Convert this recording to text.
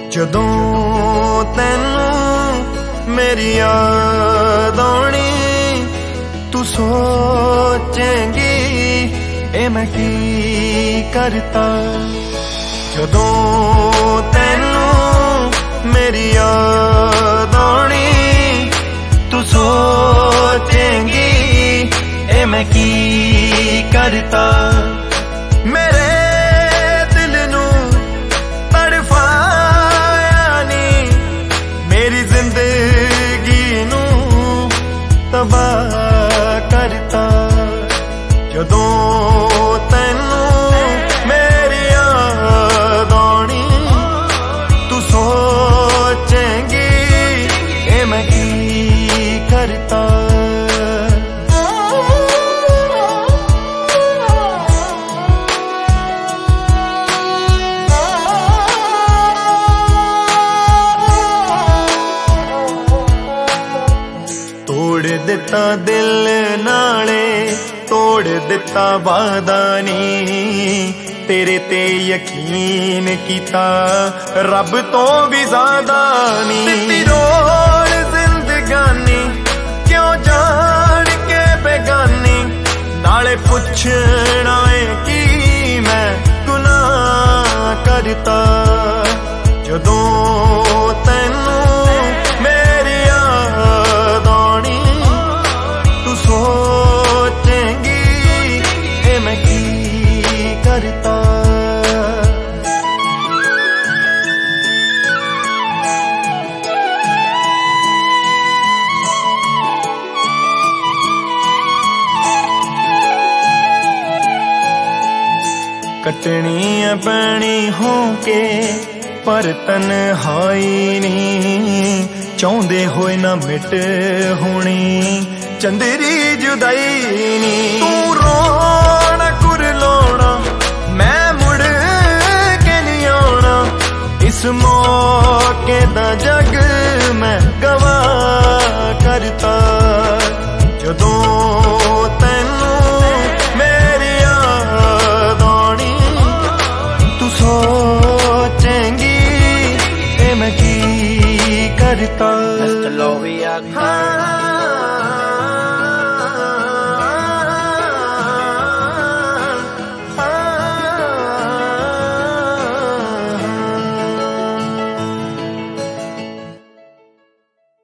ਜਦੋਂ ਤੈਨੂੰ ਮੇਰੀ ਯਾਦ ਆਉਣੀ ਤੂੰ ਸੋਚੇਂਗੀ ਇਹ ਮੈਂ ਕੀ ਕਰਤਾ। ਜਦੋਂ ਤੈਨੂੰ ਮੇਰੀ ਯਾਦ ਆਉਣੀ ਤੂੰ ਸੋਚੇਂਗੀ ਇਹ ਮੈਂ ਕੀ ਕਰਤਾ। ਮੇਰੇ ਦਿਲ ਨੂੰ ਤੜਫਾਇਆ ਨੀ ਮੇਰੀ ਜ਼ਿੰਦਗੀ ਨੂੰ ਤਬਾਹ ਕਰਤਾ। ਜਦੋਂ ਤੈਨੂੰ ਮੇਰੀ ਯਾਦ ਆਉਣੀ ਤੂੰ ਸੋਚੇਂਗੀ ਇਹ ਮੈਂ ਕੀ ਕਰਤਾ। ਤੋੜ ਦਿੱਤਾ ਦਿਲ ਨਾਲੇ ਤੋੜ ਦਿੱਤਾ ਵਾਦਾ ਨੀ ਤੇਰੇ ਤੇ ਯਕੀਨ ਕੀਤਾ ਰੱਬ ਤੋਂ ਵੀ ਜ਼ਿਆਦਾ ਨੀ। ਦਿੱਤੀ ਰੋਲ ਜ਼ਿੰਦਗਾਨੀ ਕਿਉਂ ਜਾਣ ਕੇ ਬੇਗਾਨੀ ਨਾਲੇ ਪੁੱਛਣਾ ਏ ਕੀ ਮੈਂ ਗੁਨਾਹ ਕਰਤਾ। ਜਦੋਂ ਤੈਨੂੰ ਮੇਰੀ ਯਾਦ ਆਉਣੀ ਤੂੰ ਸੋਚੇਂਗੀ ਇਹ ਮੈਂ ਕੀ ਕਰਤਾ। ਕੱਟਣੀ ਐ ਪੈਣੀ ਹੋ ਕੇ ਪਰ ਤਨਹਾਈ ਨੀ ਚਾਹੁੰਦੇ ਹੋਏ ਨਾ ਮਿਟ ਹੋਣੀ ਚੰਦਰੀ ਜੁਦਾਈ ਨੀ। ਤੂੰ ਰੋ